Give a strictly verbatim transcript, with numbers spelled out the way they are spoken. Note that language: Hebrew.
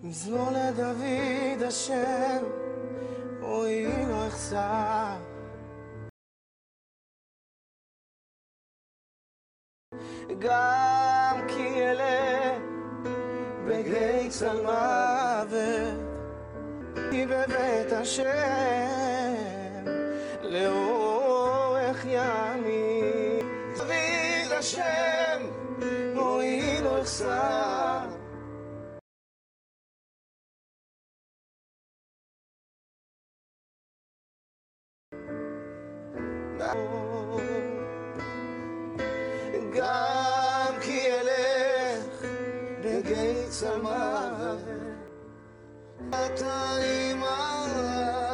מזמור לדוד השם, רואי לא אחסר. גם כי אלה בגיא צל מוות, כי בבית השם לאורך ימים. דוד השם, רואי לא אחסר. גם כי אלך בגיא צל מוות, אתה עמי